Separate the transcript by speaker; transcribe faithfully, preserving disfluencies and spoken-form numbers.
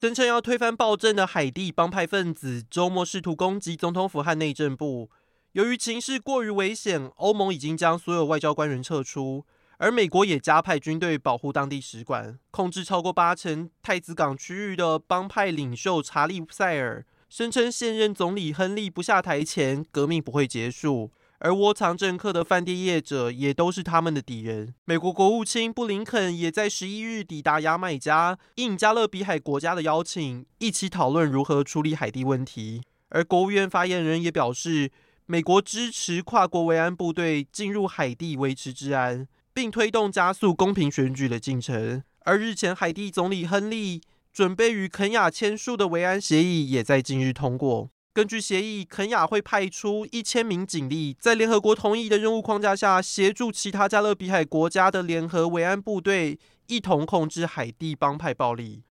Speaker 1: 声称要推翻暴政的海地帮派分子周末试图攻击总统府和内政部。由于情势过于危险，欧盟已经将所有外交官员撤出，而美国也加派军队保护当地使馆。控制超过八成太子港区域的帮派领袖查利塞尔声称，现任总理亨利不下台前，革命不会结束。而窝藏政客的饭店业者也都是他们的敌人。美国国务卿布林肯也在十一日抵达牙买加，应加勒比海国家的邀请，一起讨论如何处理海地问题。而国务院发言人也表示，美国支持跨国维安部队进入海地维持治安，并推动加速公平选举的进程。而日前海地总理亨利准备与肯亚签署的维安协议也在近日通过。根据协议，肯亚会派出一千名警力，在联合国同意的任务框架下，协助其他加勒比海国家的联合维安部队一同控制海地帮派暴力。